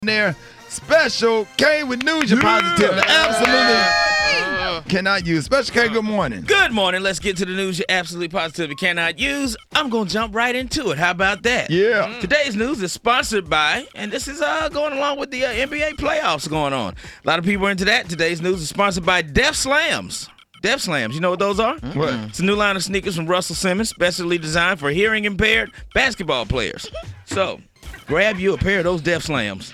there. Special K with news you're positively absolutely cannot use. Special K, good morning. Good morning. Let's get to the news you absolutely positively cannot use. I'm going to jump right into it. How about that? Yeah. Today's news is sponsored by, and this is going along with the NBA playoffs going on. A lot of people are into that. Today's news is sponsored by Def Slams. Def Slams, you know what those are? What? It's a new line of sneakers from Russell Simmons, specially designed for hearing-impaired basketball players. So, grab you a pair of those Def Slams.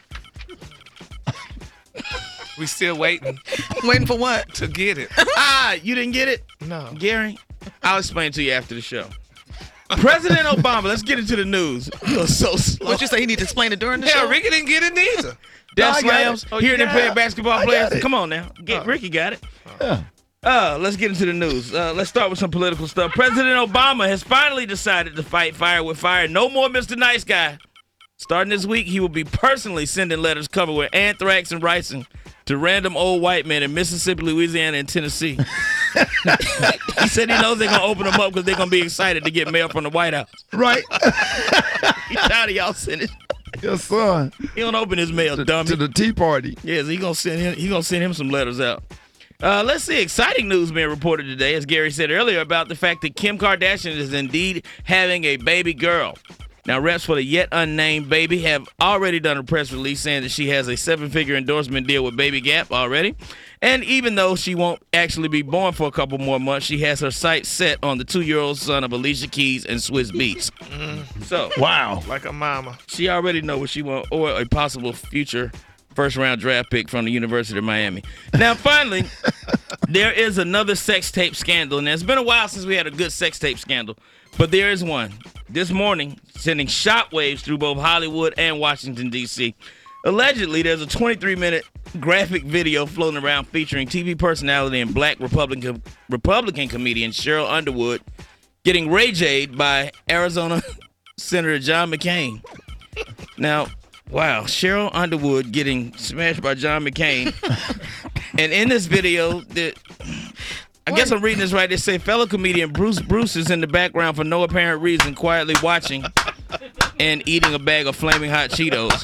We still waiting Waiting for what? to get it. You didn't get it? No. Gary, I'll explain to you after the show. President Obama, let's get into the news. You're so slow. What you say? He need to explain it during the Hell, show? Ricky didn't get it neither. Def I got Slams, it. hearing impaired basketball players. it. Come on now. Ricky got it. Yeah. Let's get into the news. Let's start with some political stuff. President Obama has finally decided to fight fire with fire. No more Mr. Nice Guy. Starting this week, he will be personally sending letters covered with anthrax and ricin to random old white men in Mississippi, Louisiana, and Tennessee. He said he knows they're going to open them up because they're going to be excited to get mail from the White House. Right. He's tired of y'all sending. Yes, sir. He don't open his mail, dummy. To the Tea Party. Yes, he gonna send him some letters out. Let's see. Exciting news being reported today, as Gary said earlier, about the fact that Kim Kardashian is indeed having a baby girl. Now, reps for the yet unnamed baby have already done a press release saying that she has a 7-figure endorsement deal with Baby Gap already. And even though she won't actually be born for a couple more months, she has her sights set on the 2-year-old son of Alicia Keys and Swizz Beatz. So, Wow. Like a mama. she already knows what she wants, or a possible future first-round draft pick from the University of Miami. Now, finally, there is another sex tape scandal, and it's been a while since we had a good sex tape scandal, but there is one. This morning, sending shockwaves through both Hollywood and Washington, D.C. Allegedly, there's a 23-minute graphic video floating around featuring TV personality and black Republican comedian Cheryl Underwood getting rage-aid by Arizona Senator John McCain. Now, wow, Cheryl Underwood getting smashed by John McCain. And in this video, I guess I'm reading this right. They say fellow comedian Bruce is in the background for no apparent reason, quietly watching and eating a bag of flaming hot Cheetos.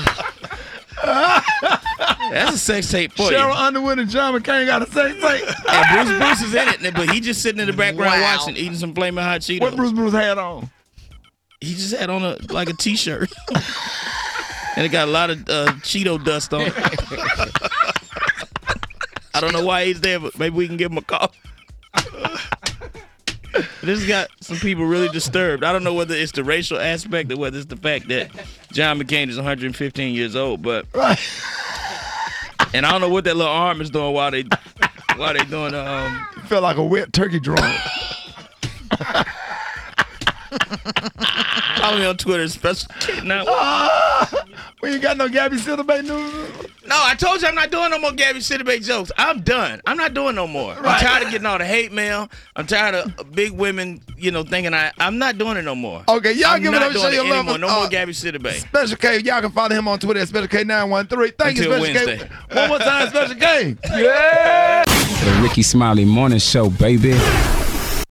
That's a sex tape for Cheryl you. Underwood and John McCain got a sex tape. And Bruce is in it, but he just sitting in the background Wow. watching, eating some flaming hot Cheetos. What Bruce had on? He just had on a t-shirt. And it got a lot of Cheeto dust on it. I don't know why he's there, but maybe we can give him a call. This has got some people really disturbed. I don't know whether it's the racial aspect or whether it's the fact that John McCain is 115 years old, but Right. and I don't know what that little arm is doing while they doing Felt like a wet turkey drum. follow me on Twitter, special kid now. We ain't got no Gabby Sidibe news. No, I told you I'm not doing no more Gabby Sidibe jokes. I'm done. I'm not doing no more. Right. I'm tired of getting all the hate mail. I'm tired of big women, thinking I'm not doing it no more. Okay, y'all I'm give it not up. Show doing your it love. anymore. No more Gabby Sidibe. Special K, y'all can follow him on Twitter at Special K913. Thank Until you, Special Wednesday. K. One more time, Special K. The Ricky Smiley Morning Show, baby.